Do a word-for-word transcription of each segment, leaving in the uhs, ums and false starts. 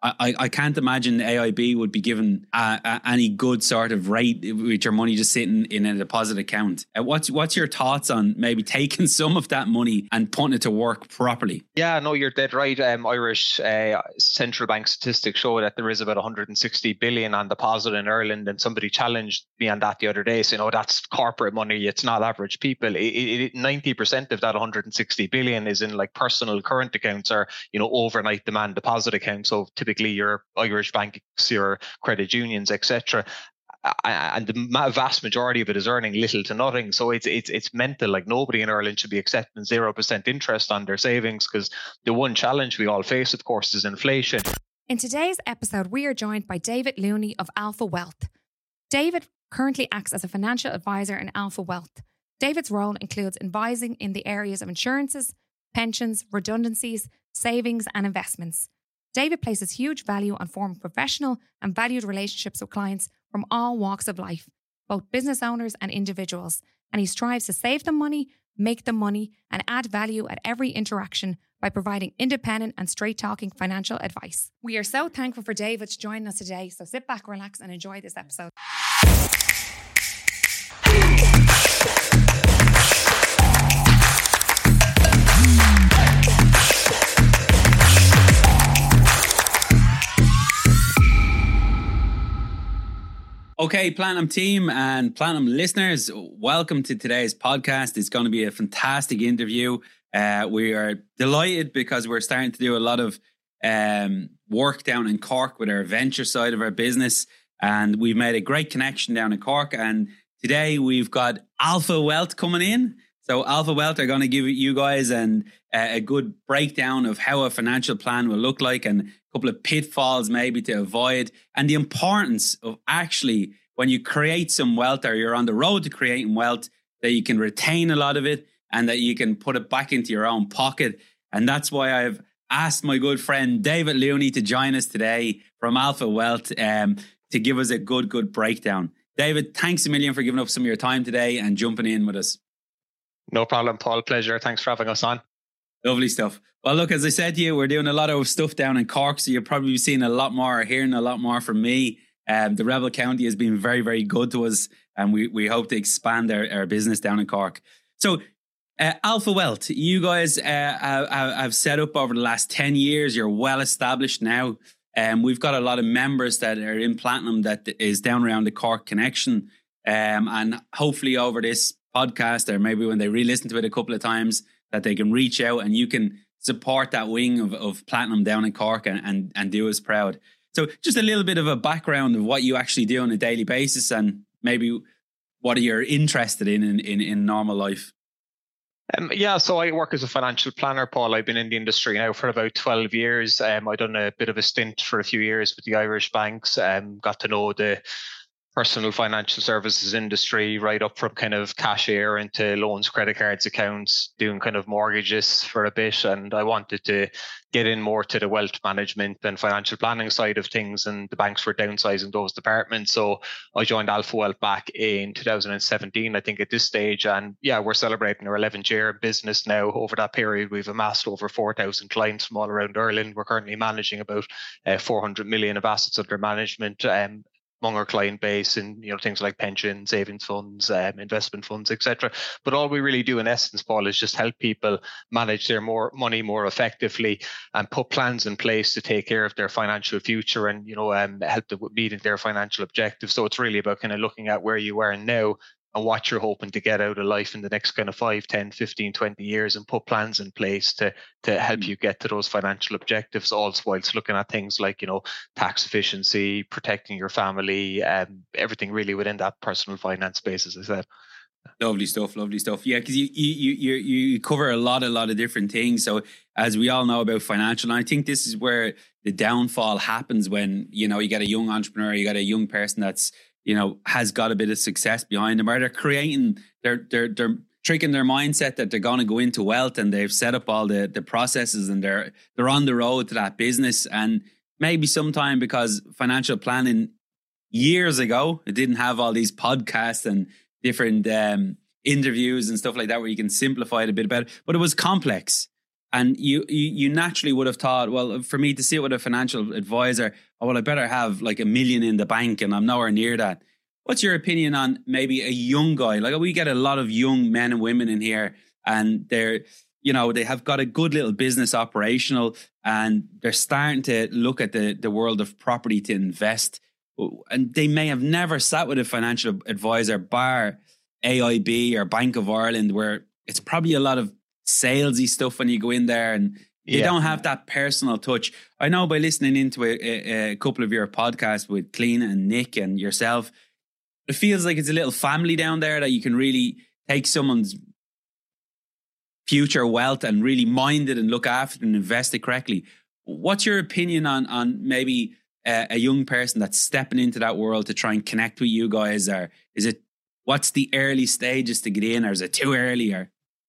I, I can't imagine A I B would be given uh, uh, any good sort of rate with your money just sitting in a deposit account. Uh, what's what's your thoughts on maybe taking some of that money and putting it to work properly? Yeah, no, you're dead right. Um, Irish uh, central bank statistics show that there is about one hundred sixty billion on deposit in Ireland, and somebody challenged me on that the other day. So, you know, that's corporate money. It's not average people. It, it, ninety percent of that one hundred sixty billion is in like personal current accounts or, you know, overnight demand deposit accounts. So typically your Irish banks, your credit unions, et cetera. And the vast majority of it is earning little to nothing. So it's it's it's mental. Like nobody in Ireland should be accepting zero percent interest on their savings, because the one challenge we all face, of course, is inflation. In today's episode, we are joined by David Looney of Alpha Wealth. David currently acts as a financial advisor in Alpha Wealth. David's role includes advising in the areas of insurances, pensions, redundancies, savings, and investments. David places huge value on forming professional and valued relationships with clients from all walks of life, both business owners and individuals, and he strives to save them money, make them money, and add value at every interaction by providing independent and straight-talking financial advice. We are so thankful for David joining us today, so sit back, relax, and enjoy this episode. Okay, Platinum team and Platinum listeners, welcome to today's podcast. It's going to be a fantastic interview. Uh, we are delighted because we're starting to do a lot of um, work down in Cork with our venture side of our business. And we've made a great connection down in Cork. And today we've got Alpha Wealth coming in. So Alpha Wealth are going to give you guys an, uh, a good breakdown of how a financial plan will look like and a couple of pitfalls maybe to avoid, and the importance of actually when you create some wealth or you're on the road to creating wealth, that you can retain a lot of it and that you can put it back into your own pocket. And that's why I've asked my good friend David Looney to join us today from Alpha Wealth um, to give us a good, good breakdown. David, thanks a million for giving up some of your time today and jumping in with us. No problem, Paul. Pleasure. Thanks for having us on. Lovely stuff. Well, look, as I said to you, we're doing a lot of stuff down in Cork, so you'll probably be seeing a lot more or hearing a lot more from me. Um, the Rebel County has been very, very good to us, and we, we hope to expand our, our business down in Cork. So, uh, Alpha Wealth, you guys uh, have, have set up over the last ten years. You're well established now. Um, we've got a lot of members that are in Platinum that is down around the Cork connection. Um, and hopefully over this podcast, or maybe when they re-listen to it a couple of times, that they can reach out and you can support that wing of, of Platinum down in Cork and, and, and do us proud. So just a little bit of a background of what you actually do on a daily basis and maybe what you're interested in in, in, in normal life. Um, yeah, so I work as a financial planner, Paul. I've been in the industry now for about twelve years. Um, I've done a bit of a stint for a few years with the Irish banks, um, got to know the personal financial services industry right up from kind of cashier into loans, credit cards, accounts, doing kind of mortgages for a bit. And I wanted to get in more to the wealth management and financial planning side of things. And the banks were downsizing those departments. So I joined Alpha Wealth back in two thousand seventeen, I think at this stage. And yeah, we're celebrating our eleventh year in business now. Over that period, we've amassed over four thousand clients from all around Ireland. We're currently managing about uh, four hundred million of assets under management. Um, among our client base and, you know, things like pension, savings funds, um, investment funds, et cetera. But all we really do in essence, Paul, is just help people manage their more money more effectively and put plans in place to take care of their financial future and, you know, um, help them with meeting their financial objectives. So it's really about kind of looking at where you are now and what you're hoping to get out of life in the next kind of five, ten, fifteen, twenty years and put plans in place to to help mm. you get to those financial objectives, also whilst looking at things like, you know, tax efficiency, protecting your family, um, everything really within that personal finance space, as I said. Lovely stuff, lovely stuff. Yeah, because you, you you you you cover a lot, a lot of different things. So as we all know about financial, and I think this is where the downfall happens when, you know, you get a young entrepreneur, you got a young person that's, you know, has got a bit of success behind them, or they're creating, they're they're they're tricking their mindset that they're going to go into wealth, and they've set up all the the processes, and they're they're on the road to that business. And maybe sometime because financial planning years ago, it didn't have all these podcasts and different um, interviews and stuff like that where you can simplify it a bit better, but it was complex. And you, you you naturally would have thought, well, for me to sit with a financial advisor, oh, well, I better have like a million in the bank, and I'm nowhere near that. What's your opinion on maybe a young guy? Like, we get a lot of young men and women in here, and they're, you know, they have got a good little business operational, and they're starting to look at the, the world of property to invest. And they may have never sat with a financial advisor, bar A I B or Bank of Ireland, where it's probably a lot of salesy stuff when you go in there, and they yeah. don't have that personal touch. I know by listening into a, a, a couple of your podcasts with Clean and Nick and yourself, it feels like it's a little family down there that you can really take someone's future wealth and really mind it and look after it and invest it correctly. What's your opinion on on maybe a, a young person that's stepping into that world to try and connect with you guys? Or is it, what's the early stages to get in, or is it too early? Or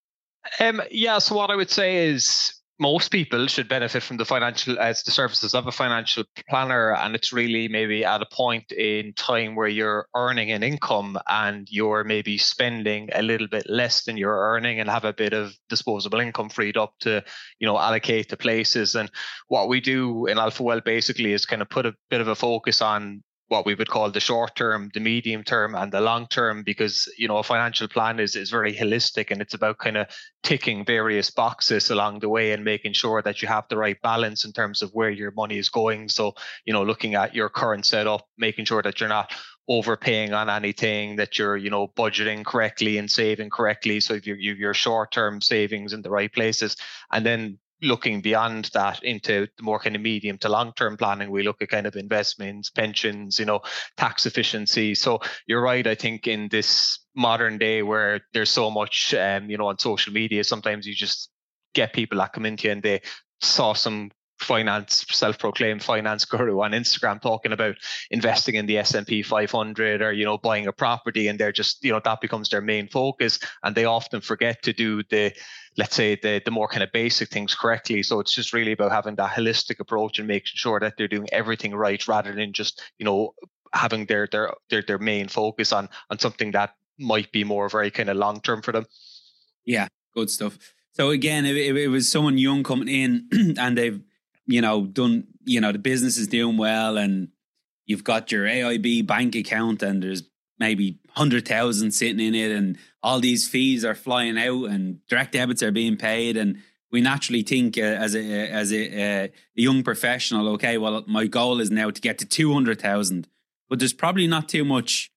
Um, yeah, so what I would say is most people should benefit from the financial as the services of a financial planner, and it's really maybe at a point in time where you're earning an income and you're maybe spending a little bit less than you're earning and have a bit of disposable income freed up to, you know, allocate to places. And what we do in Alpha Wealth basically is kind of put a bit of a focus on what we would call the short term, the medium term, and the long term, because, you know, a financial plan is, is very holistic, and it's about kind of ticking various boxes along the way and making sure that you have the right balance in terms of where your money is going. So, you know, looking at your current setup, making sure that you're not overpaying on anything, that you're, you know, budgeting correctly and saving correctly. So if you you your short term savings in the right places, and then looking beyond that into the more kind of medium to long term planning, we look at kind of investments, pensions, you know, tax efficiency. So you're right. I think in this modern day where there's so much, um, you know, on social media, sometimes you just get people that come into you and they saw some finance, self-proclaimed finance guru on Instagram talking about investing in the S and P five hundred, or, you know, buying a property, and they're just, you know, that becomes their main focus, and they often forget to do the, let's say, the the more kind of basic things correctly. So it's just really about having that holistic approach and making sure that they're doing everything right, rather than just, you know, having their their their, their main focus on on something that might be more very kind of long term for them. Yeah, good stuff. So again, if, if it was someone young coming in and they've, you know, done, you know, the business is doing well, and you've got your A I B bank account and there's maybe one hundred thousand sitting in it, and all these fees are flying out and direct debits are being paid. And we naturally think uh, as a as a, uh, a young professional, okay, well, my goal is now to get to two hundred thousand. But there's probably not too much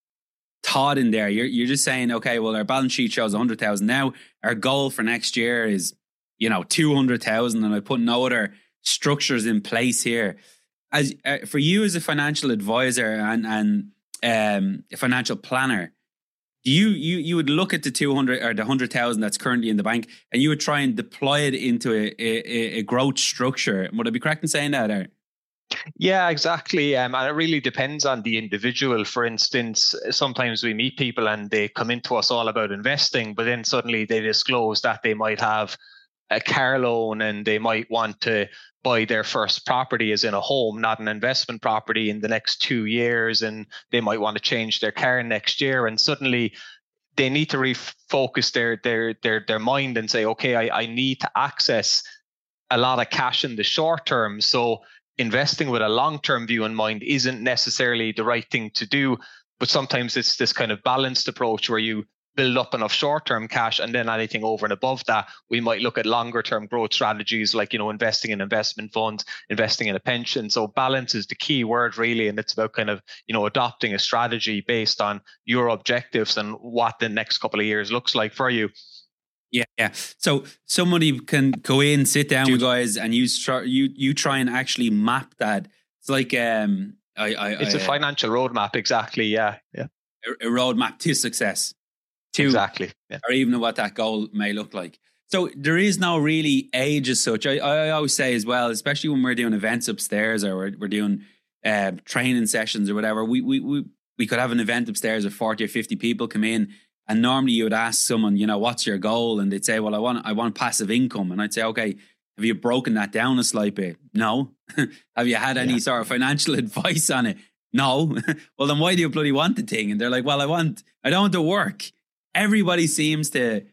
thought in there. You're, you're just saying, okay, well, our balance sheet shows one hundred thousand now. Our goal for next year is, you know, two hundred thousand, and I put no other structures in place here. As uh, for you as a financial advisor and and um, a financial planner, do you you you would look at the two hundred or the one hundred thousand that's currently in the bank, and you would try and deploy it into a a, a growth structure? Would I be correct in saying that? Or? Yeah, exactly. Um, and it really depends on the individual. For instance, sometimes we meet people and they come into us all about investing, but then suddenly they disclose that they might have a car loan and they might want to buy their first property, as in a home, not an investment property, in the next two years. And they might want to change their car next year. And suddenly they need to refocus their their their their mind and say, okay, I, I need to access a lot of cash in the short term. So investing with a long-term view in mind isn't necessarily the right thing to do. But sometimes it's this kind of balanced approach where you build up enough short-term cash, and then anything over and above that, we might look at longer-term growth strategies like, you know, investing in investment funds, investing in a pension. So balance is the key word, really, and it's about kind of, you know, adopting a strategy based on your objectives and what the next couple of years looks like for you. Yeah, yeah. So somebody can go in, sit down with guys, and you start, you you try and actually map that. It's like um, I, I it's I, a financial roadmap, exactly. Yeah, yeah. A, a roadmap to success. To, exactly, yeah. Or even what that goal may look like. So there is no really age as such. I, I always say as well, especially when we're doing events upstairs, or we're, we're doing uh, training sessions or whatever, we, we we we could have an event upstairs of forty or fifty people come in, and normally you would ask someone, you know, what's your goal? And they'd say, well, I want I want passive income. And I'd say, okay, have you broken that down a slight bit? No. Have you had any yeah. sort of financial advice on it? No. Well, then why do you bloody want the thing? And they're like, well, I want, I don't want to work. Everybody seems to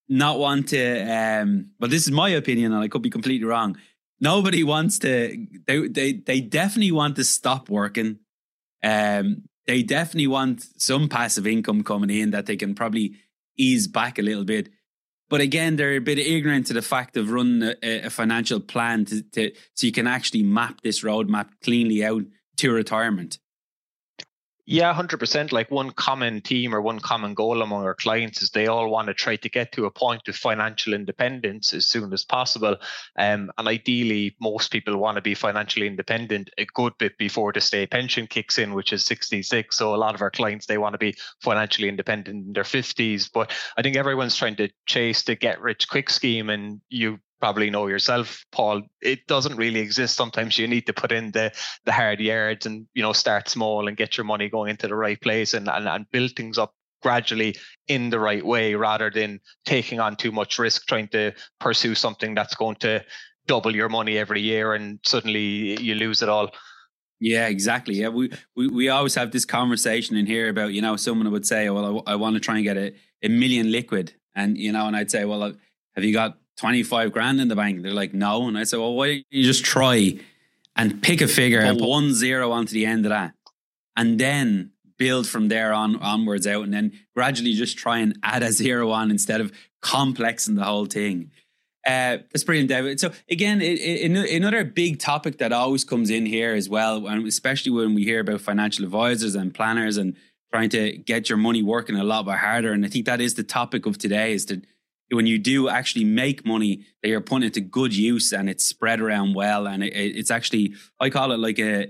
not want to, um, but this is my opinion and I could be completely wrong. Nobody wants to, they, they, they definitely want to stop working. Um, they definitely want some passive income coming in that they can probably ease back a little bit. But again, they're a bit ignorant to the fact of running a, a financial plan to, to, so you can actually map this roadmap cleanly out to retirement. Yeah, one hundred percent. Like one common theme or one common goal among our clients is they all want to try to get to a point of financial independence as soon as possible. Um, and ideally, most people want to be financially independent a good bit before the state pension kicks in, which is sixty-six. So a lot of our clients, they want to be financially independent in their fifties. But I think everyone's trying to chase the get rich quick scheme, and you probably know yourself, Paul, it doesn't really exist. Sometimes you need to put in the the hard yards and, you know, start small and get your money going into the right place and, and, and build things up gradually in the right way, rather than taking on too much risk, trying to pursue something that's going to double your money every year and suddenly you lose it all. Yeah, exactly. Yeah, we, we, we always have this conversation in here about, you know, someone would say, well, I, I want to try and get a, a million liquid. And, you know, and I'd say, well, have you got twenty-five grand in the bank? They're like, no. And I said, well, why don't you just try and pick a figure and put one zero onto the end of that and then build from there on onwards out, and then gradually just try and add a zero on instead of complexing the whole thing. Uh, that's brilliant, David. So again, it, it, another big topic that always comes in here as well, and especially when we hear about financial advisors and planners and trying to get your money working a lot harder. And I think that is the topic of today, is that when you do actually make money, that you're putting it to good use and it's spread around well. And it, it's actually, I call it like a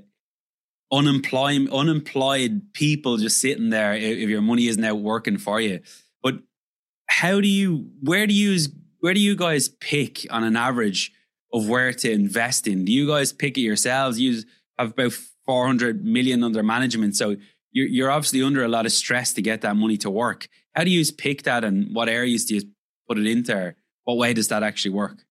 unemployed, unemployed people just sitting there if your money isn't out working for you. But how do you, where do you, where do you guys pick on an average of where to invest in? Do you guys pick it yourselves? You have about four hundred million under management. So you're, you're obviously under a lot of stress to get that money to work. How do you pick that, and what areas do you put it into? What way does that actually work?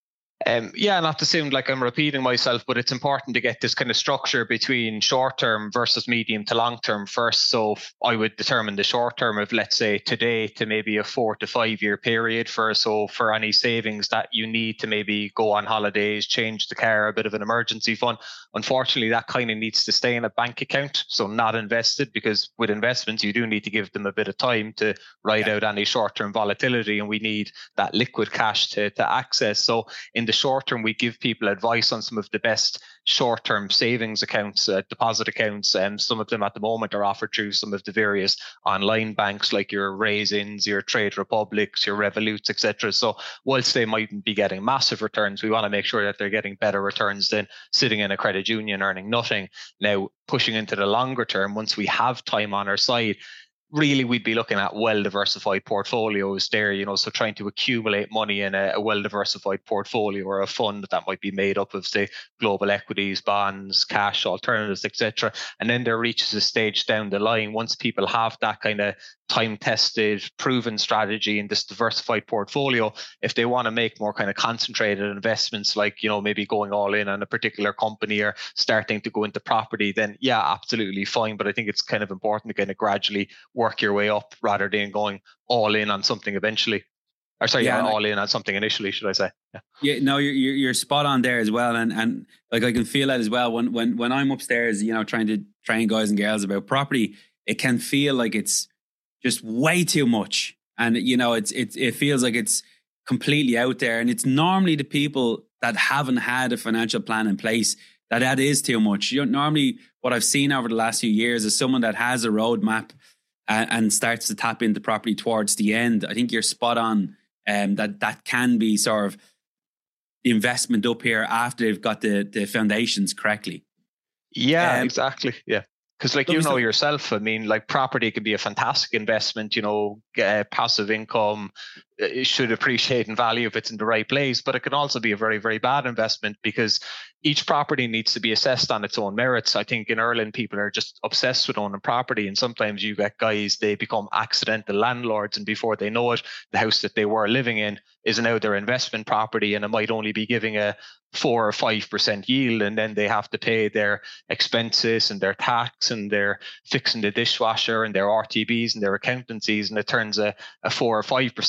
Um, yeah, not to sound like I'm repeating myself, but it's important to get this kind of structure between short term versus medium to long term first. So I would determine the short term of, let's say, today to maybe a four to five year period for, so for any savings that you need to maybe go on holidays, change the car, a bit of an emergency fund. Unfortunately, that kind of needs to stay in a bank account, so not invested, because with investments, you do need to give them a bit of time to ride yeah. out any short term volatility, and we need that liquid cash to, to access. So in the short term, we give people advice on some of the best short-term savings accounts, uh, deposit accounts, and um, some of them at the moment are offered through some of the various online banks like your Raisins, your Trade Republics, your Revoluts, et cetera. So whilst they mightn't be getting massive returns, we want to make sure that they're getting better returns than sitting in a credit union earning nothing. Now, pushing into the longer term, once we have time on our side, really we'd be looking at well-diversified portfolios there, you know, so trying to accumulate money in a, a well-diversified portfolio or a fund that might be made up of, say, global equities, bonds, cash, alternatives, et cetera. And then there reaches a stage down the line, once people have that kind of time-tested, proven strategy in this diversified portfolio, if they want to make more kind of concentrated investments, like, you know, maybe going all in on a particular company or starting to go into property, then yeah, absolutely fine. But I think it's kind of important to kind of gradually work your way up rather than going all in on something eventually. Or sorry, yeah, all in on something initially, should I say? Yeah, yeah no, you're you're spot on there as well, and and like I can feel that as well when when when I'm upstairs, you know, trying to train guys and girls about property. It can feel like it's just way too much, and you know, it's it it feels like it's completely out there, and it's normally the people that haven't had a financial plan in place that that is too much. You know, normally what I've seen over the last few years is someone that has a roadmap and, and starts to tap into property towards the end. I think you're spot on. Um, that that can be sort of the investment up here after they've got the, the foundations correctly. Yeah, um, exactly. Yeah. Because like, you know yourself, I mean, like property can be a fantastic investment, you know, uh, passive income, it should appreciate in value if it's in the right place, but it can also be a very, very bad investment because each property needs to be assessed on its own merits. I think in Ireland, people are just obsessed with owning property, and sometimes you get guys, they become accidental landlords, and before they know it, the house that they were living in is now their investment property, and it might only be giving a four or five percent yield, and then they have to pay their expenses and their tax and their fixing the dishwasher and their R T Bs and their accountancies, and it turns a, a four or five percent yield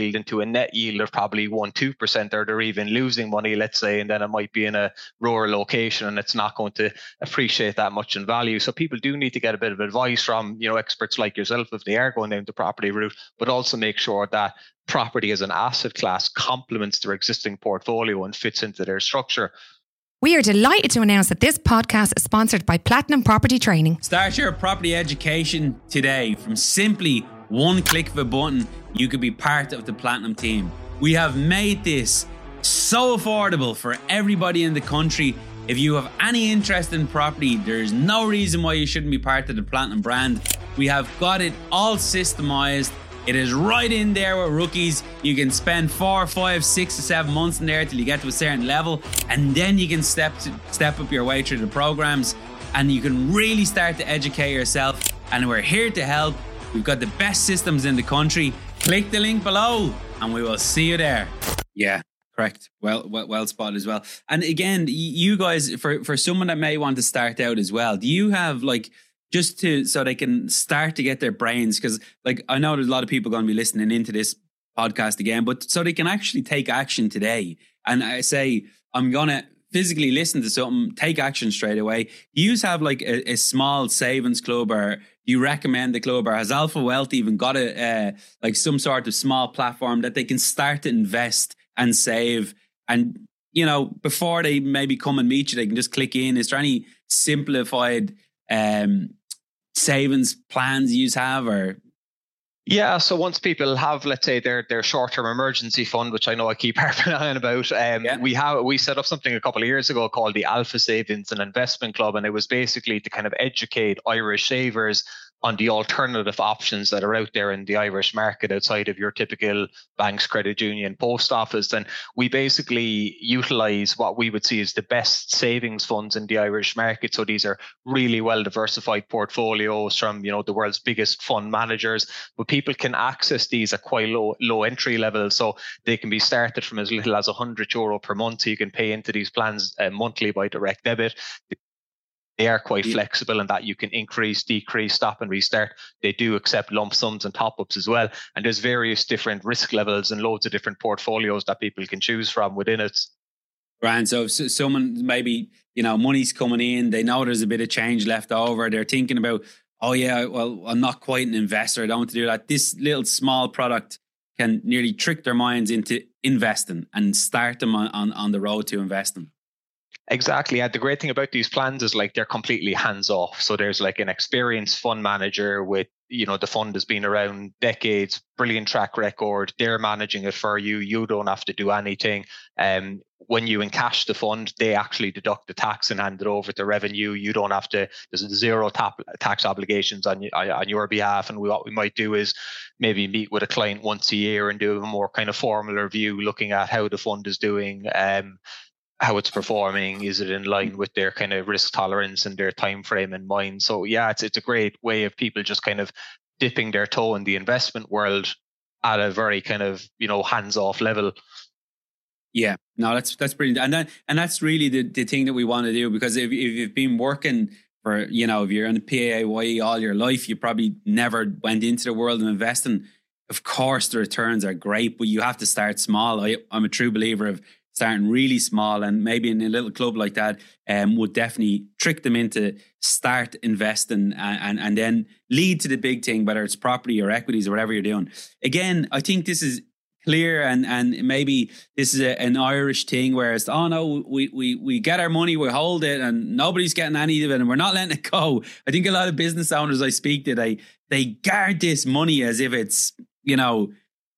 yield into a net yield of probably one, two percent, or they're even losing money, let's say, and then it might be in a rural location and it's not going to appreciate that much in value. So people do need to get a bit of advice from, you know, experts like yourself if they are going down the property route, but also make sure that property as an asset class complements their existing portfolio and fits into their structure. We are delighted to announce that this podcast is sponsored by Platinum Property Training. Start your property education today. From simply one click of a button, you could be part of the Platinum team. We have made this so affordable for everybody in the country. If you have any interest in property, there's no reason why you shouldn't be part of the Platinum brand. We have got it all systemized. It is right in there with rookies. You can spend four, five, six, or seven months in there till you get to a certain level, and then you can step to, step up your way through the programs, and you can really start to educate yourself. And we're here to help. We've got the best systems in the country. Click the link below, and we will see you there. Yeah, correct. Well, well, well spotted as well. And again, you guys, for for someone that may want to start out as well, do you have like, just to, so they can start to get their brains, because like I know there's a lot of people going to be listening into this podcast again, but so they can actually take action today. And I say, I'm going to physically listen to something, take action straight away. Do you have like a, a small savings club, or do you recommend the club, or has Alpha Wealth even got a uh, like some sort of small platform that they can start to invest and save? And, you know, before they maybe come and meet you, they can just click in. Is there any simplified um savings plans you have? Or yeah, so once people have, let's say, their their short-term emergency fund, which I know I keep harping on about, um, yeah. we have we set up something a couple of years ago called the Alpha Savings and Investment Club, and it was basically to kind of educate Irish savers on the alternative options that are out there in the Irish market outside of your typical banks, credit union, post office. And we basically utilize what we would see as the best savings funds in the Irish market. So these are really well diversified portfolios from, you know, the world's biggest fund managers, but people can access these at quite low, low entry levels. So they can be started from as little as one hundred euro per month. So you can pay into these plans uh, monthly by direct debit. They are quite flexible in that you can increase, decrease, stop and restart. They do accept lump sums and top-ups as well. And there's various different risk levels and loads of different portfolios that people can choose from within it. Right. So if someone maybe, you know, money's coming in, they know there's a bit of change left over. They're thinking about, oh yeah, well, I'm not quite an investor. I don't want to do that. This little small product can nearly trick their minds into investing and start them on, on, on the road to investing. Exactly. And the great thing about these plans is like they're completely hands off. So there's like an experienced fund manager with, you know, the fund has been around decades, brilliant track record. They're managing it for you. You don't have to do anything. Um, when you encash the fund, they actually deduct the tax and hand it over to revenue. You don't have to, there's zero tap, tax obligations on, on your behalf. And we, what we might do is maybe meet with a client once a year and do a more kind of formal review, looking at how the fund is doing, um, how it's performing, is it in line with their kind of risk tolerance and their time frame in mind. So yeah, it's it's a great way of people just kind of dipping their toe in the investment world at a very kind of, you know, hands-off level. Yeah, no, that's that's brilliant. And that, and that's really the, the thing that we want to do, because if, if you've been working for, you know, if you're in the P A Y E all your life, you probably never went into the world of investing. Of course, the returns are great, but you have to start small. I, I'm a true believer of starting really small, and maybe in a little club like that um, would definitely trick them into start investing and, and, and then lead to the big thing, whether it's property or equities or whatever you're doing. Again, I think this is clear, and, and maybe this is a, an Irish thing where it's, oh no, we, we, we get our money, we hold it, and nobody's getting any of it, and we're not letting it go. I think a lot of business owners I speak to, they, they guard this money as if it's, you know,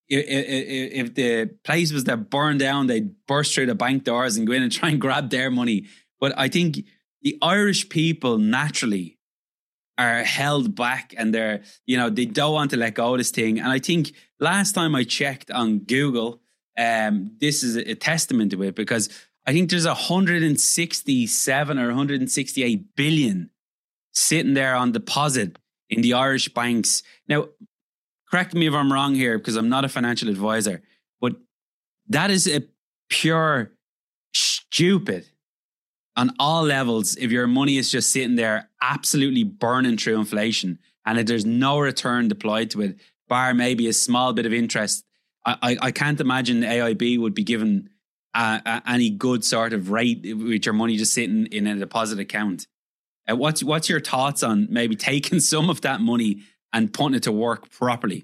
if the place was that burned down, they'd burst through the bank doors and go in and try and grab their money. But I think the Irish people naturally are held back, and they're, you know, they don't want to let go of this thing. And I think last time I checked on Google, um, this is a testament to it, because I think there's one hundred sixty-seven or one hundred sixty-eight billion sitting there on deposit in the Irish banks. Now, correct me if I'm wrong here, because I'm not a financial advisor, but that is a pure stupid on all levels if your money is just sitting there absolutely burning through inflation and if there's no return deployed to it, bar maybe a small bit of interest. I, I can't imagine A I B would be given uh, uh, any good sort of rate with your money just sitting in a deposit account. Uh, what's what's your thoughts on maybe taking some of that money and putting it to work properly?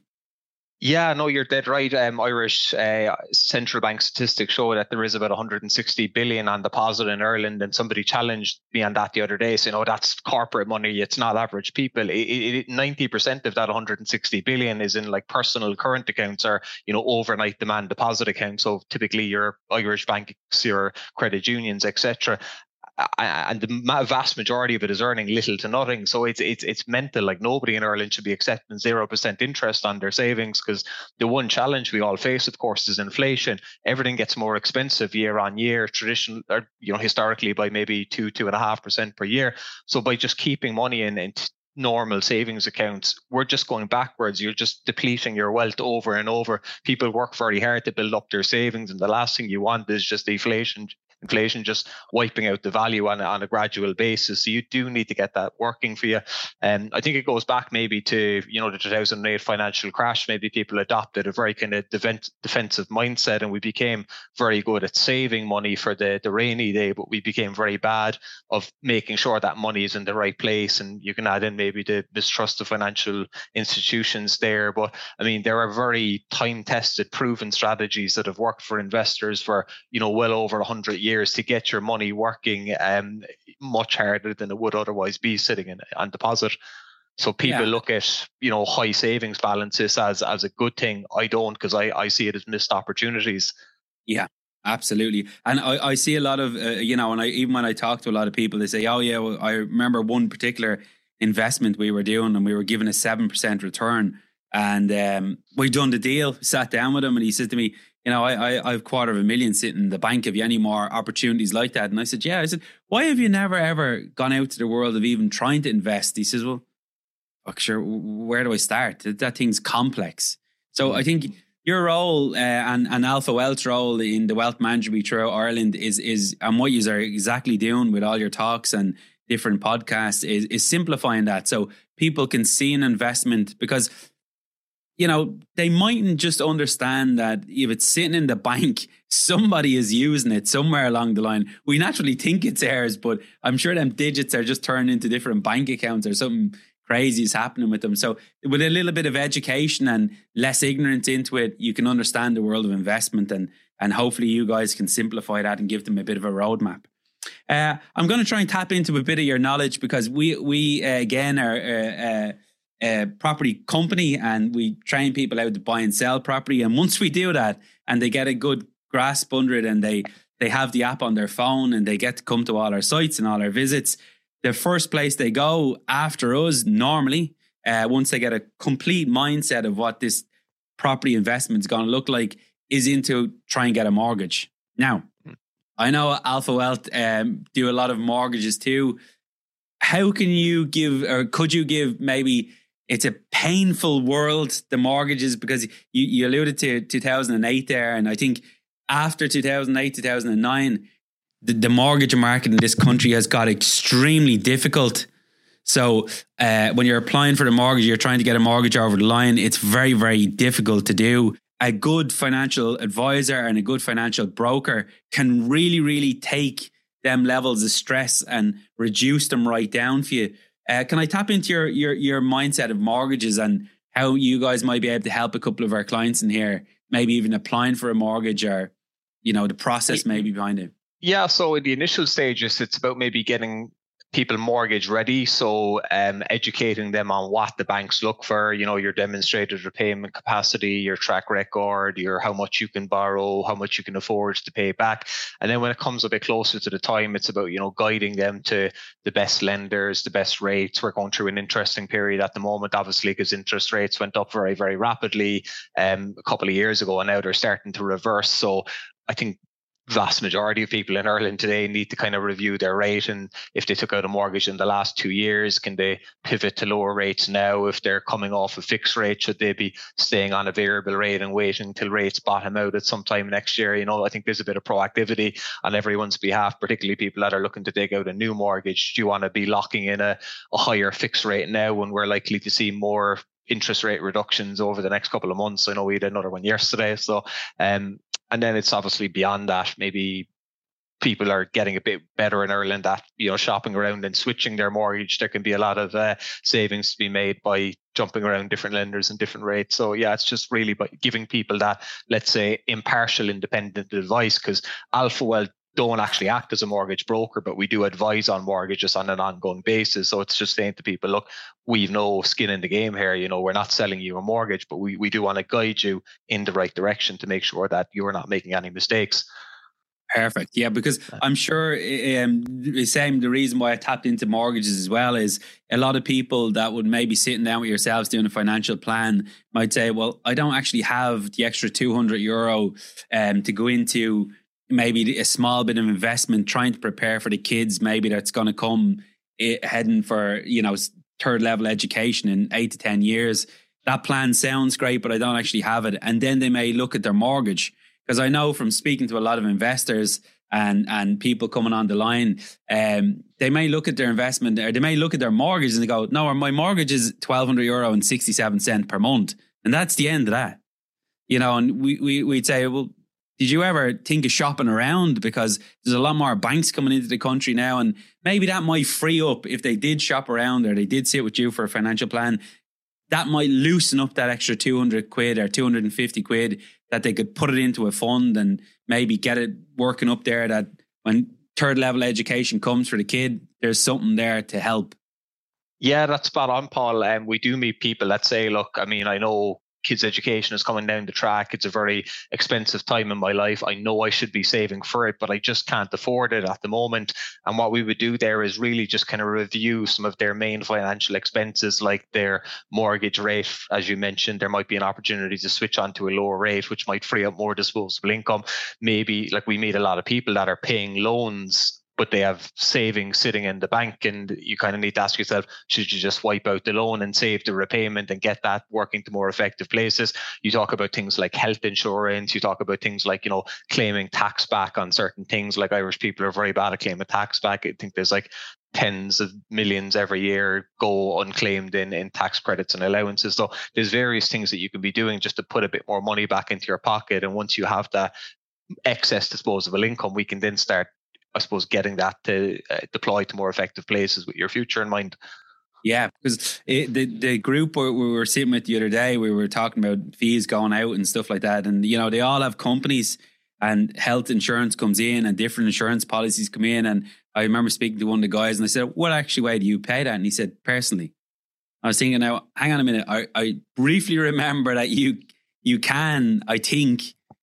Yeah, no, you're dead right. Um, Irish uh, central bank statistics show that there is about one hundred sixty billion on deposit in Ireland, and somebody challenged me on that the other day, saying, "Oh, that's corporate money. It's not average people." It, it, ninety percent of that one hundred sixty billion is in like personal current accounts or you know overnight demand deposit accounts. So typically your Irish banks, your credit unions, et cetera. And the vast majority of it is earning little to nothing. So it's it's it's mental. Like nobody in Ireland should be accepting zero percent interest on their savings, because the one challenge we all face, of course, is inflation. Everything gets more expensive year on year, traditional, or you know, historically by maybe two two and a half percent per year. So by just keeping money in, in normal savings accounts, we're just going backwards. You're just depleting your wealth over and over. People work very hard to build up their savings, and the last thing you want is just deflation. Inflation just wiping out the value on a, on a gradual basis. So you do need to get that working for you. And I think it goes back maybe to, you know, the two thousand eight financial crash. Maybe people adopted a very kind of defensive mindset, and we became very good at saving money for the, the rainy day, but we became very bad of making sure that money is in the right place. And you can add in maybe the mistrust of financial institutions there. But I mean, there are very time-tested, proven strategies that have worked for investors for, you know, well over one hundred years. To get your money working um, much harder than it would otherwise be sitting in on deposit. So people yeah. look at, you know, high savings balances as as a good thing. I don't, because I, I see it as missed opportunities. Yeah, absolutely. And I, I see a lot of, uh, you know, and I even when I talk to a lot of people, they say, oh yeah, well, I remember one particular investment we were doing and we were given a seven percent return. And um, we done the deal, sat down with him, and he said to me, you know, I, I, I have a quarter of a million sitting in the bank. Have you any more opportunities like that? And I said, yeah. I said, why have you never, ever gone out to the world of even trying to invest? He says, well, fuck, sure, where do I start? That, that thing's complex. So I think your role uh, and, and Alpha Wealth's role in the wealth management throughout Ireland is, is, and what you are exactly doing with all your talks and different podcasts is, is simplifying that so people can see an investment, because you know, they mightn't just understand that if it's sitting in the bank, somebody is using it somewhere along the line. We naturally think it's theirs, but I'm sure them digits are just turned into different bank accounts or something crazy is happening with them. So with a little bit of education and less ignorance into it, you can understand the world of investment, and and hopefully you guys can simplify that and give them a bit of a roadmap. Uh, I'm going to try and tap into a bit of your knowledge, because we, we uh, again, are... Uh, uh, a property company, and we train people how to buy and sell property. And once we do that and they get a good grasp under it, and they they have the app on their phone and they get to come to all our sites and all our visits, the first place they go after us normally, uh, once they get a complete mindset of what this property investment is going to look like, is into try and get a mortgage. Now, I know Alpha Wealth um, do a lot of mortgages too. How can you give, or could you give maybe, it's a painful world, the mortgages, because you, you alluded to two thousand eight there. And I think after two thousand eight, two thousand nine, the, the mortgage market in this country has got extremely difficult. So uh, when you're applying for the mortgage, you're trying to get a mortgage over the line, it's very, very difficult to do. A good financial advisor and a good financial broker can really, really take them levels of stress and reduce them right down for you. Uh, can I tap into your, your your mindset of mortgages and how you guys might be able to help a couple of our clients in here, maybe even applying for a mortgage, or, you know, the process maybe behind it? Yeah, so in the initial stages, it's about maybe getting people mortgage ready. So um, educating them on what the banks look for, you know, your demonstrated repayment capacity, your track record, your how much you can borrow, how much you can afford to pay back. And then when it comes a bit closer to the time, it's about, you know, guiding them to the best lenders, the best rates. We're going through an interesting period at the moment, obviously, because interest rates went up very, very rapidly um, a couple of years ago, and now they're starting to reverse. So I think vast majority of people in Ireland today need to kind of review their rate, and if they took out a mortgage in the last two years, can they pivot to lower rates now? If they're coming off a fixed rate, should they be staying on a variable rate and waiting until rates bottom out at some time next year? You know, I think there's a bit of proactivity on everyone's behalf, particularly people that are looking to take out a new mortgage. Do you want to be locking in a, a higher fixed rate now when we're likely to see more interest rate reductions over the next couple of months. I know we had another one yesterday. So, um, and then it's obviously beyond that, maybe people are getting a bit better in Ireland at, you know, shopping around and switching their mortgage. There can be a lot of uh, savings to be made by jumping around different lenders and different rates. So yeah, it's just really by giving people that, let's say, impartial, independent advice, because Alpha Wealth don't actually act as a mortgage broker, but we do advise on mortgages on an ongoing basis. So it's just saying to people, look, we've no skin in the game here. You know, we're not selling you a mortgage, but we, we do want to guide you in the right direction to make sure that you're not making any mistakes. Perfect. Yeah, because I'm sure um, the same, the reason why I tapped into mortgages as well is a lot of people that would maybe sitting down with yourselves doing a financial plan might say, well, I don't actually have the extra two hundred euro um, to go into maybe a small bit of investment trying to prepare for the kids maybe that's going to come heading for, you know, third level education in eight to ten years. That plan sounds great, but I don't actually have it. And then they may look at their mortgage. Because I know from speaking to a lot of investors and, and people coming on the line, um, they may look at their investment or they may look at their mortgage and they go, no, my mortgage is twelve hundred euro and sixty-seven cents per month. And that's the end of that. You know, and we, we, we'd say, well, did you ever think of shopping around? Because there's a lot more banks coming into the country now. And maybe that might free up if they did shop around or they did sit with you for a financial plan. That might loosen up that extra two hundred quid or two hundred fifty quid that they could put it into a fund and maybe get it working up there, that when third level education comes for the kid, there's something there to help. Yeah, that's spot on, Paul. And um, we do meet people that say, look, I mean, I know kids' education is coming down the track. It's a very expensive time in my life. I know I should be saving for it, but I just can't afford it at the moment. And what we would do there is really just kind of review some of their main financial expenses, like their mortgage rate. As you mentioned, there might be an opportunity to switch on to a lower rate, which might free up more disposable income. Maybe, like, we meet a lot of people that are paying loans, but they have savings sitting in the bank, and you kind of need to ask yourself, should you just wipe out the loan and save the repayment and get that working to more effective places? You talk about things like health insurance. You talk about things like, you know, claiming tax back on certain things. Like, Irish people are very bad at claiming tax back. I think there's like tens of millions every year go unclaimed in, in tax credits and allowances. So there's various things that you can be doing just to put a bit more money back into your pocket. And once you have that excess disposable income, we can then start, I suppose, getting that to uh, deploy to more effective places with your future in mind. Yeah, because it, the the group we were sitting with the other day, we were talking about fees going out and stuff like that. And, you know, they all have companies and health insurance comes in and different insurance policies come in. And I remember speaking to one of the guys and I said, what actually way do you pay that? And he said, personally. I was thinking, now, hang on a minute. I, I briefly remember that you you can, I think,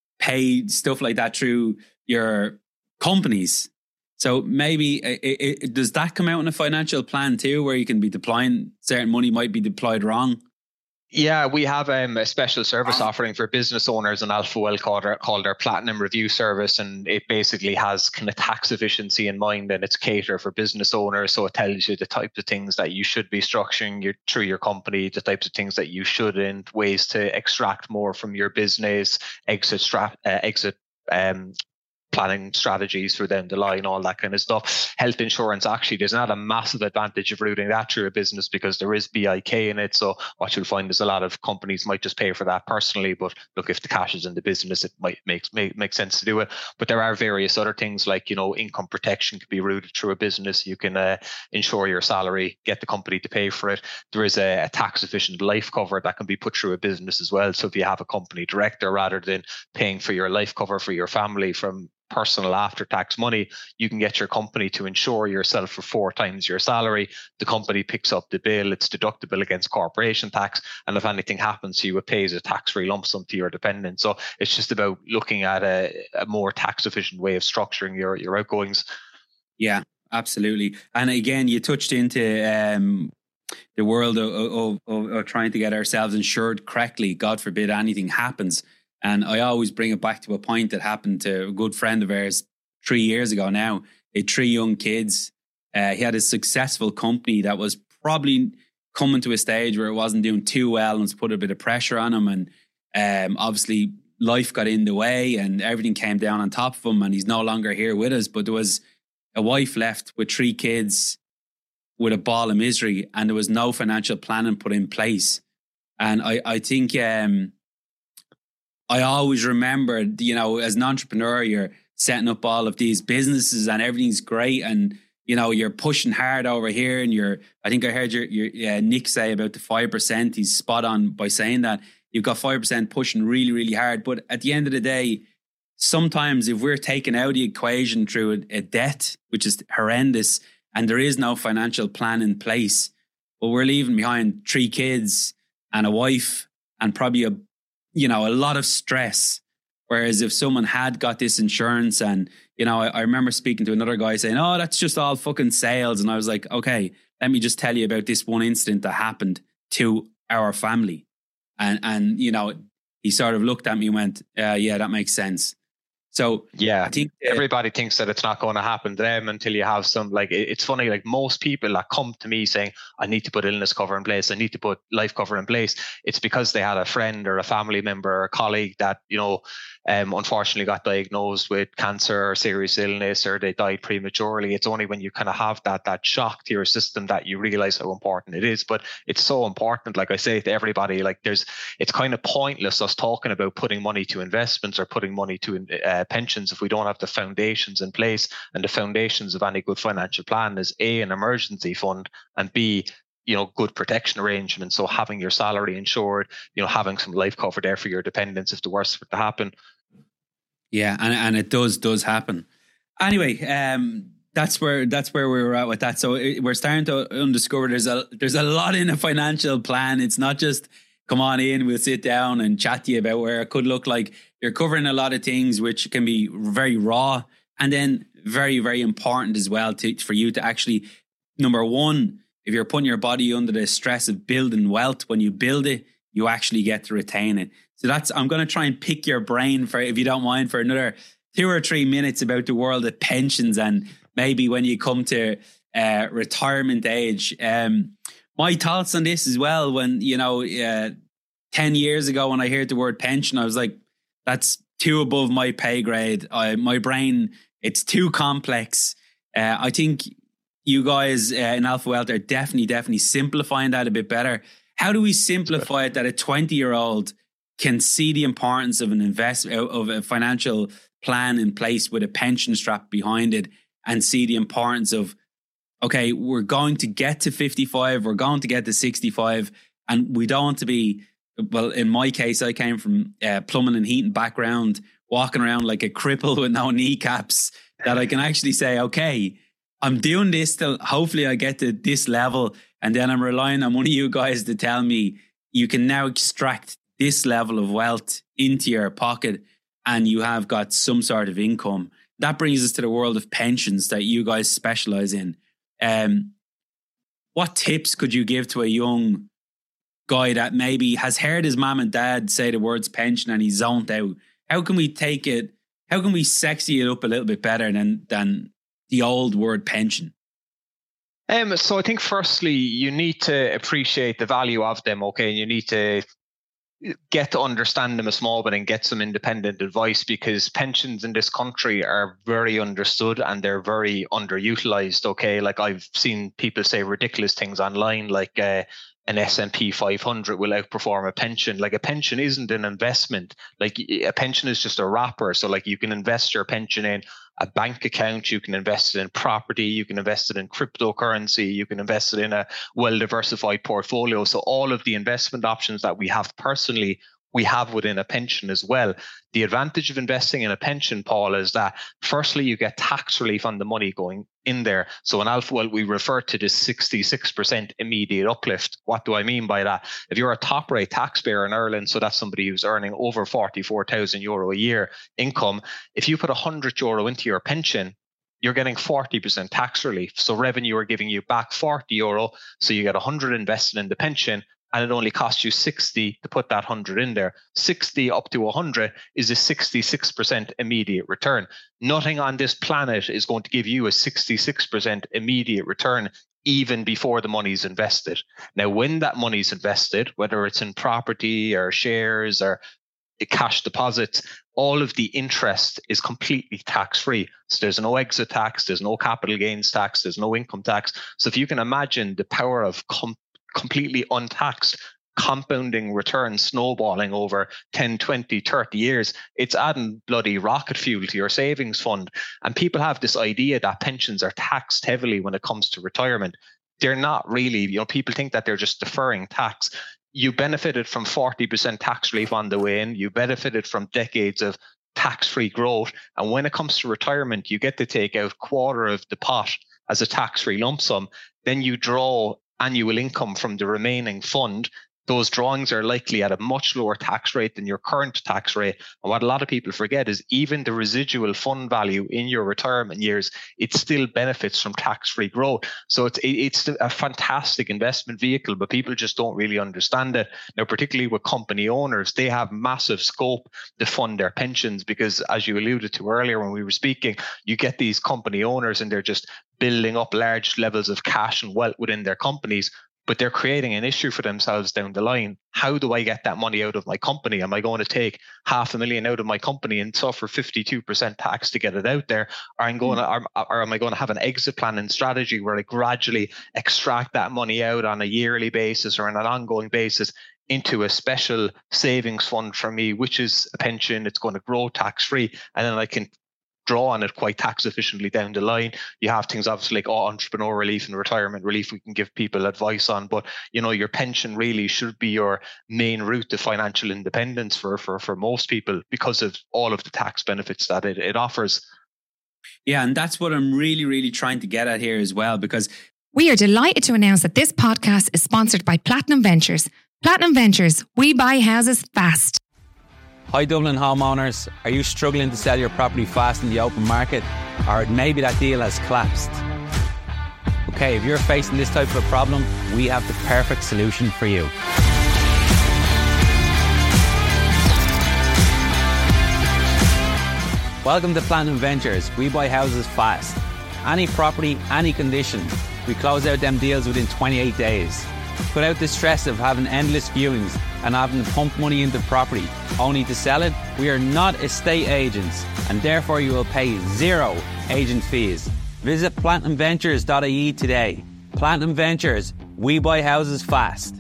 pay stuff like that through your companies. So maybe it, it, does that come out in a financial plan too, where you can be deploying certain money might be deployed wrong? Yeah, we have um, a special service offering for business owners in Alpha Wealth called our, called our Platinum Review Service. And it basically has kind of tax efficiency in mind, and it's catered for business owners. So it tells you the types of things that you should be structuring your, through your company, the types of things that you shouldn't, ways to extract more from your business, exit, stra- uh, exit um planning strategies for them, the line, all that kind of stuff. Health insurance, actually, there's not a massive advantage of routing that through a business because there is B I K in it. So what you'll find is a lot of companies might just pay for that personally. But look, if the cash is in the business, it might make, make, make sense to do it. But there are various other things like, you know, income protection can be routed through a business. You can uh, insure your salary, get the company to pay for it. There is a, a tax efficient life cover that can be put through a business as well. So if you have a company director, rather than paying for your life cover for your family from personal after-tax money, you can get your company to insure yourself for four times your salary. The company picks up the bill, it's deductible against corporation tax, and if anything happens to you, it pays a tax-free lump sum to your dependents. So it's just about looking at a, a more tax-efficient way of structuring your, your outgoings. Yeah, absolutely. And again, you touched into um, the world of, of, of, of trying to get ourselves insured correctly. God forbid anything happens. And I always bring it back to a point that happened to a good friend of ours three years ago now. He had three young kids. Uh, he had a successful company that was probably coming to a stage where it wasn't doing too well and it's put a bit of pressure on him. And um, obviously life got in the way and everything came down on top of him and he's no longer here with us. But there was a wife left with three kids with a ball of misery and there was no financial planning put in place. And I, I think um, I always remember, you know, as an entrepreneur, you're setting up all of these businesses and everything's great. And, you know, you're pushing hard over here. And you're, I think I heard your, your uh, Nick say about the five percent. He's spot on by saying that. You've got five percent pushing really, really hard. But at the end of the day, sometimes if we're taken out of the equation through a, a debt, which is horrendous, and there is no financial plan in place, well, we're leaving behind three kids and a wife and probably a, you know, a lot of stress. Whereas if someone had got this insurance and, you know, I, I remember speaking to another guy saying, oh, that's just all fucking sales. And I was like, okay, let me just tell you about this one incident that happened to our family. And, and you know, he sort of looked at me and went, uh, yeah, that makes sense. So yeah, I think uh, everybody thinks that it's not going to happen to them until you have some, like, it's funny, like most people that come to me saying, I need to put illness cover in place, I need to put life cover in place. It's because they had a friend or a family member or a colleague that, you know, um, unfortunately got diagnosed with cancer or serious illness, or they died prematurely. It's only when you kind of have that, that shock to your system that you realize how important it is. But it's so important, like I say to everybody, like there's, it's kind of pointless us talking about putting money to investments or putting money to uh, pensions if we don't have the foundations in place. And the foundations of any good financial plan is A, an emergency fund, and B, you know, good protection arrangements. So having your salary insured, you know, having some life cover there for your dependents if the worst were to happen. Yeah, and and it does does happen. Anyway, um, that's where that's where we were at with that. So it, we're starting to undiscover there's a there's a lot in a financial plan. It's not just come on in, we'll sit down and chat to you about where it could look like. You're covering a lot of things which can be very raw and then very, very important as well to for you to actually, number one, if you're putting your body under the stress of building wealth, when you build it, you actually get to retain it. So that's, I'm going to try and pick your brain for, if you don't mind, for another two or three minutes about the world of pensions and maybe when you come to uh, retirement age. Um, my thoughts on this as well, when, you know, uh, ten years ago when I heard the word pension, I was like, that's too above my pay grade. I, my brain, it's too complex. Uh, I think you guys uh, in Alpha Wealth are definitely, definitely simplifying that a bit better. How do we simplify it that a twenty-year-old can see the importance of an invest of a financial plan in place with a pension strap behind it and see the importance of, okay, we're going to get to fifty-five, we're going to get to sixty-five, and we don't want to be, well, in my case, I came from uh, plumbing and heating background, walking around like a cripple with no kneecaps, that I can actually say, okay, I'm doing this till hopefully I get to this level. And then I'm relying on one of you guys to tell me you can now extract this level of wealth into your pocket and you have got some sort of income. That brings us to the world of pensions that you guys specialize in. Um, what tips could you give to a young guy that maybe has heard his mom and dad say the words pension and he's zoned out? How can we take it? How can we sexy it up a little bit better than, than the old word pension? Um, so I think firstly, you need to appreciate the value of them, okay? And you need to get to understand them a small bit and get some independent advice, because pensions in this country are very understood and they're very underutilized, okay? Like I've seen people say ridiculous things online, like uh, an S and P five hundred will outperform a pension. Like a pension isn't an investment. Like a pension is just a wrapper. So like you can invest your pension in a bank account, you can invest it in property, you can invest it in cryptocurrency, you can invest it in a well-diversified portfolio. So all of the investment options that we have personally, we have within a pension as well. The advantage of investing in a pension, Paul, is that firstly, you get tax relief on the money going in there. So in Alpha Wealth, we refer to this sixty-six percent immediate uplift. What do I mean by that? If you're a top rate taxpayer in Ireland, so that's somebody who's earning over forty-four thousand euro a year income, if you put one hundred euro into your pension, you're getting forty percent tax relief. So revenue are giving you back forty euro. So you get one hundred invested in the pension, and it only costs you sixty to put that one hundred in there. sixty up to one hundred is a sixty-six percent immediate return. Nothing on this planet is going to give you a sixty-six percent immediate return even before the money's invested. Now, when that money's invested, whether it's in property or shares or cash deposits, all of the interest is completely tax-free. So there's no exit tax, there's no capital gains tax, there's no income tax. So if you can imagine the power of com- completely untaxed compounding returns snowballing over ten, twenty, thirty years. It's adding bloody rocket fuel to your savings fund. And people have this idea that pensions are taxed heavily when it comes to retirement. They're not really. You know, people think that they're just deferring tax. You benefited from forty percent tax relief on the way in. You benefited from decades of tax-free growth. And when it comes to retirement, you get to take out a quarter of the pot as a tax-free lump sum. Then you draw annual income from the remaining fund. Those drawings are likely at a much lower tax rate than your current tax rate. And what a lot of people forget is even the residual fund value in your retirement years, it still benefits from tax-free growth. So it's it's a fantastic investment vehicle, but people just don't really understand it. Now, particularly with company owners, they have massive scope to fund their pensions because, as you alluded to earlier when we were speaking, you get these company owners and they're just building up large levels of cash and wealth within their companies. But they're creating an issue for themselves down the line. How do I get that money out of my company? Am I going to take half a million out of my company and suffer fifty-two percent tax to get it out there? Or, I'm going to, or, or am I going to have an exit plan and strategy where I gradually extract that money out on a yearly basis or on an ongoing basis into a special savings fund for me, which is a pension? It's going to grow tax-free. And then I can draw on it quite tax efficiently down the line. You have things obviously like oh, entrepreneur relief and retirement relief we can give people advice on, but you know, your pension really should be your main route to financial independence for for for most people because of all of the tax benefits that it, it offers. Yeah, and that's what I'm really, really trying to get at here as well, because we are delighted to announce that this podcast is sponsored by Platinum Ventures. Platinum Ventures, we buy houses fast. Hi Dublin homeowners, are you struggling to sell your property fast in the open market? Or maybe that deal has collapsed? Okay, if you're facing this type of a problem, we have the perfect solution for you. Welcome to Platinum Ventures. We buy houses fast. Any property, any condition. We close out them deals within twenty-eight days. Without the stress of having endless viewings and having to pump money into property only to sell it, we are not estate agents and therefore you will pay zero agent fees. Visit platinum ventures dot I E today. Platinum Ventures, we buy houses fast.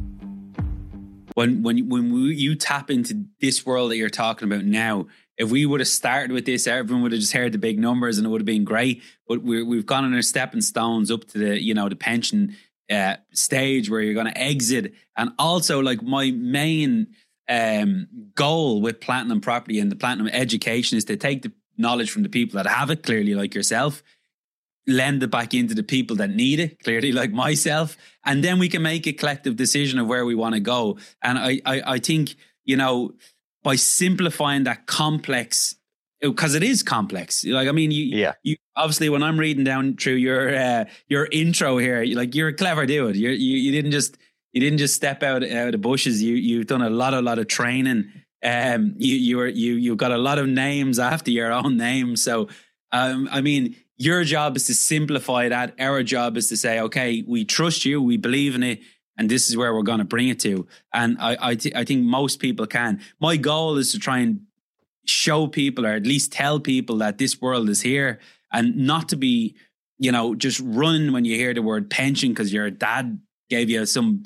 When when when we, you tap into this world that you're talking about now, if we would have started with this, everyone would have just heard the big numbers and it would have been great. But we're, we've gone on our stepping stones up to the, you know, the pension Uh, stage where you're going to exit. And also, like, my main um, goal with Platinum Property and the Platinum Education is to take the knowledge from the people that have it, clearly like yourself, lend it back into the people that need it, clearly like myself, and then we can make a collective decision of where we want to go. And I, I, I think, you know, by simplifying that complex, because it is complex. Like, I mean, you, yeah. you obviously, when I'm reading down through your uh, your intro here, you like you're a clever dude. You're, you you didn't just you didn't just step out out of the bushes. You you've done a lot a lot of training. Um, you you were you you got a lot of names after your own name. So, um, I mean, your job is to simplify that. Our job is to say, okay, we trust you, we believe in it, and this is where we're going to bring it to. And I I, th- I think most people can. My goal is to try and show people, or at least tell people, that this world is here, and not to be, you know, just run when you hear the word pension because your dad gave you some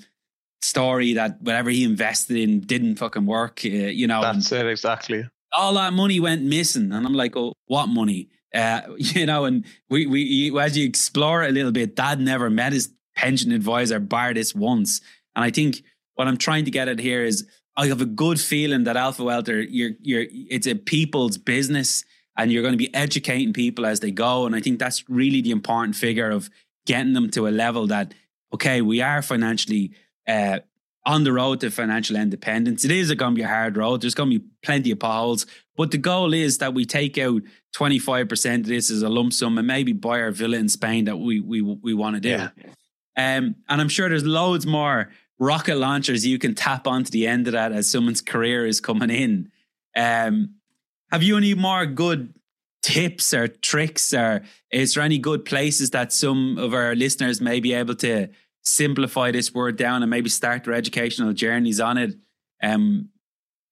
story that whatever he invested in didn't fucking work, uh, you know. That's it, exactly. All that money went missing. And I'm like, oh, what money? Uh, you know, and we, we, as you explore a little bit, dad never met his pension advisor bar this once. And I think what I'm trying to get at here is, I have a good feeling that Alpha Wealth, are, you're, you're, it's a people's business, and you're going to be educating people as they go. And I think that's really the important figure of getting them to a level that, okay, we are financially uh, on the road to financial independence. It is going to be a hard road. There's going to be plenty of potholes. But the goal is that we take out twenty-five percent of this as a lump sum and maybe buy our villa in Spain that we we we want to do. Yeah. Um, and I'm sure there's loads more rocket launchers you can tap onto the end of that as someone's career is coming in. Um, have you any more good tips or tricks, or is there any good places that some of our listeners may be able to simplify this word down and maybe start their educational journeys on it? Um,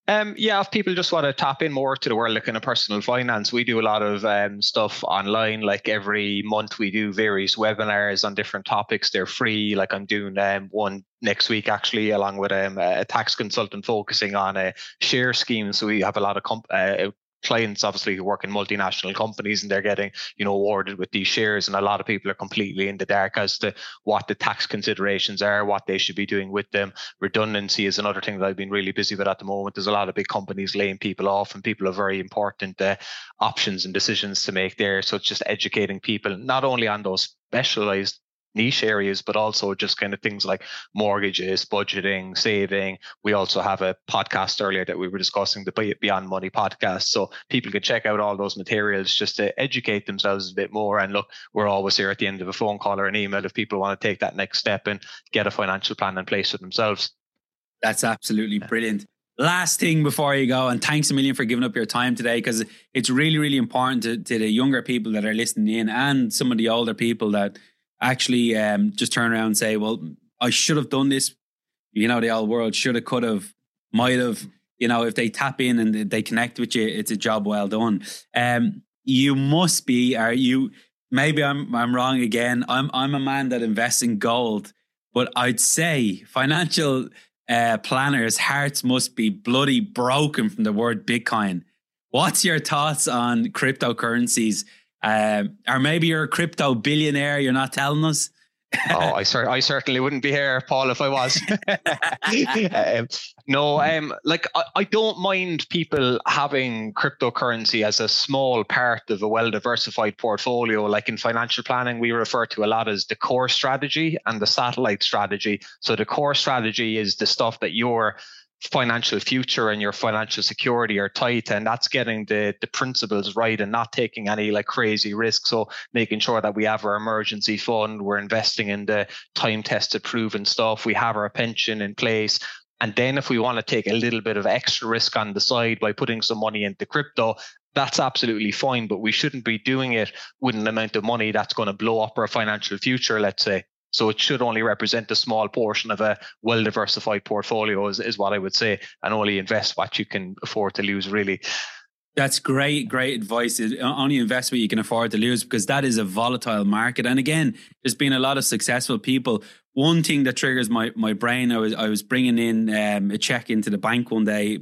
Um, yeah, if people just want to tap in more to the world of kind of personal finance, we do a lot of um, stuff online. Like every month we do various webinars on different topics. They're free. Like I'm doing um, one next week, actually, along with um, a tax consultant focusing on a share scheme. So we have a lot of comp- uh, clients, obviously, who work in multinational companies, and they're getting, you know, awarded with these shares. And a lot of people are completely in the dark as to what the tax considerations are, what they should be doing with them. Redundancy is another thing that I've been really busy with at the moment. There's a lot of big companies laying people off, and people have very important uh, options and decisions to make there. So it's just educating people, not only on those specialized niche areas, but also just kind of things like mortgages, budgeting, saving. We also have a podcast earlier that we were discussing, the Beyond Money podcast. So people can check out all those materials just to educate themselves a bit more. And look, we're always here at the end of a phone call or an email if people want to take that next step and get a financial plan in place for themselves. That's absolutely brilliant. Last thing before you go, and thanks a million for giving up your time today, because it's really, really important to, to the younger people that are listening in, and some of the older people that actually um, just turn around and say, well, I should have done this. You know, the old world, should have, could have, might have. You know, if they tap in and they connect with you, it's a job well done. Um, you must be, are you, maybe I'm I'm wrong again. I'm I'm a man that invests in gold, but I'd say financial uh, planners' hearts must be bloody broken from the word Bitcoin. What's your thoughts on cryptocurrencies? Um, or maybe you're a crypto billionaire, you're not telling us? oh, I, cer- I certainly wouldn't be here, Paul, if I was. um, no, um, like I, I don't mind people having cryptocurrency as a small part of a well-diversified portfolio. Like in financial planning, we refer to a lot as the core strategy and the satellite strategy. So the core strategy is the stuff that you're financial future and your financial security are tight, and that's getting the the principles right and not taking any like crazy risks. So making sure that we have our emergency fund, we're investing in the time tested proven stuff, we have our pension in place. And then if we want to take a little bit of extra risk on the side by putting some money into crypto, that's absolutely fine, but we shouldn't be doing it with an amount of money that's going to blow up our financial future, let's say. So it should only represent a small portion of a well-diversified portfolio is, is what I would say, and only invest what you can afford to lose, really. That's great, great advice. Only invest what you can afford to lose, because that is a volatile market. And again, there's been a lot of successful people. One thing that triggers my, my brain, I was I was bringing in um, a check into the bank one day,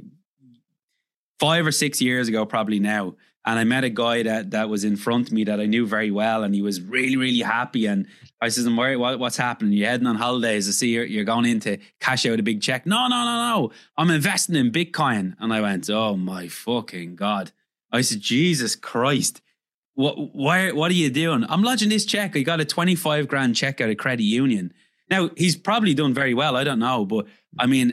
five or six years ago, probably now. And I met a guy that that was in front of me that I knew very well, and he was really, really happy. And I said, "What, what what's happening? You're heading on holidays. I see you're, you're going in to cash out a big check." No, no, no, no. I'm investing in Bitcoin. And I went, "Oh my fucking God." I said, "Jesus Christ. What, why, what are you doing?" "I'm lodging this check. I got a twenty-five grand check out of credit union." Now, he's probably done very well. I don't know. But I mean,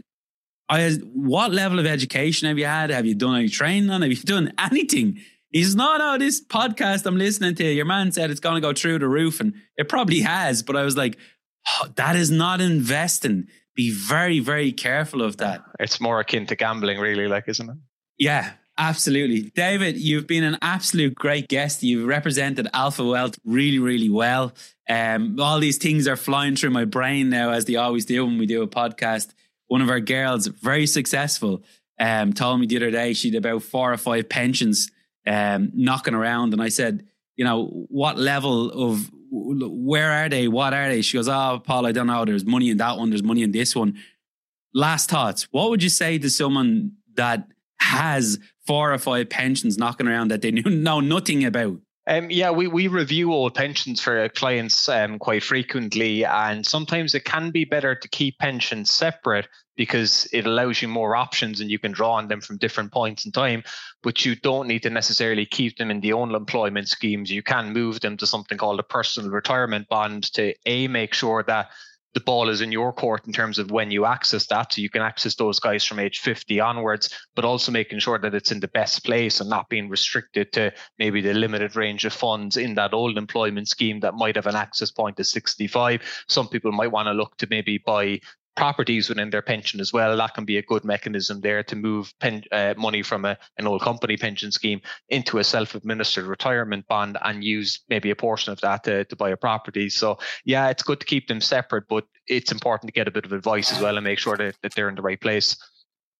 I what level of education have you had? Have you done any training on? Have you done anything? He says, no, no, this podcast I'm listening to, your man said it's going to go through the roof, and it probably has. But I was like, oh, that is not investing. Be very, very careful of that. It's more akin to gambling, really, like, isn't it? Yeah, absolutely. David, you've been an absolute great guest. You've represented Alpha Wealth really, really well. Um, all these things are flying through my brain now, as they always do when we do a podcast. One of our girls, very successful, um, told me the other day she had about four or five pensions Um, knocking around, and I said, you know, what level of, where are they? What are they? She goes, "Oh, Paul, I don't know. There's money in that one. There's money in this one." Last thoughts. What would you say to someone that has four or five pensions knocking around that they know nothing about? Um, yeah, we, we review old pensions for clients um, quite frequently, and sometimes it can be better to keep pensions separate because it allows you more options and you can draw on them from different points in time, but you don't need to necessarily keep them in the own employment schemes. You can move them to something called a personal retirement bond to A, make sure that the ball is in your court in terms of when you access that. So you can access those guys from age fifty onwards, but also making sure that it's in the best place and not being restricted to maybe the limited range of funds in that old employment scheme that might have an access point to sixty-five. Some people might want to look to maybe buy properties within their pension as well. That can be a good mechanism there to move pen, uh, money from a, an old company pension scheme into a self-administered retirement bond and use maybe a portion of that to, to buy a property. So yeah, it's good to keep them separate, but it's important to get a bit of advice as well and make sure that, that they're in the right place.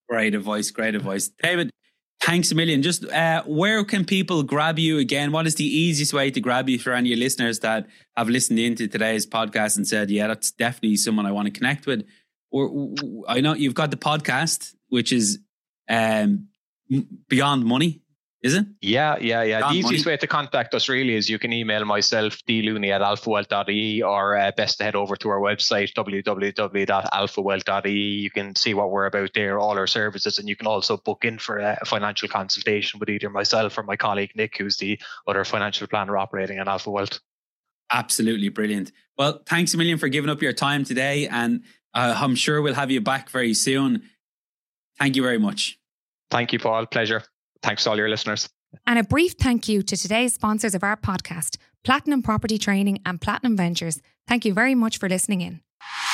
Great advice, great advice. David, thanks a million. Just uh, where can people grab you again? What is the easiest way to grab you for any of your listeners that have listened into today's podcast and said, yeah, that's definitely someone I want to connect with? Or I know you've got the podcast, which is um, Beyond Money, is it? Yeah, yeah, yeah. Beyond the easiest Money. way to contact us really is you can email myself, dlooney at alphawealth dot I E, or uh, best to head over to our website, w w w dot alphawealth dot I E. You can see what we're about there, all our services, and you can also book in for a financial consultation with either myself or my colleague Nick, who's the other financial planner operating at Alpha Wealth. Absolutely brilliant. Well, thanks a million for giving up your time today, and uh, I'm sure we'll have you back very soon. Thank you very much. Thank you, Paul. Pleasure. Thanks to all your listeners. And a brief thank you to today's sponsors of our podcast, Platinum Property Training and Platinum Ventures. Thank you very much for listening in.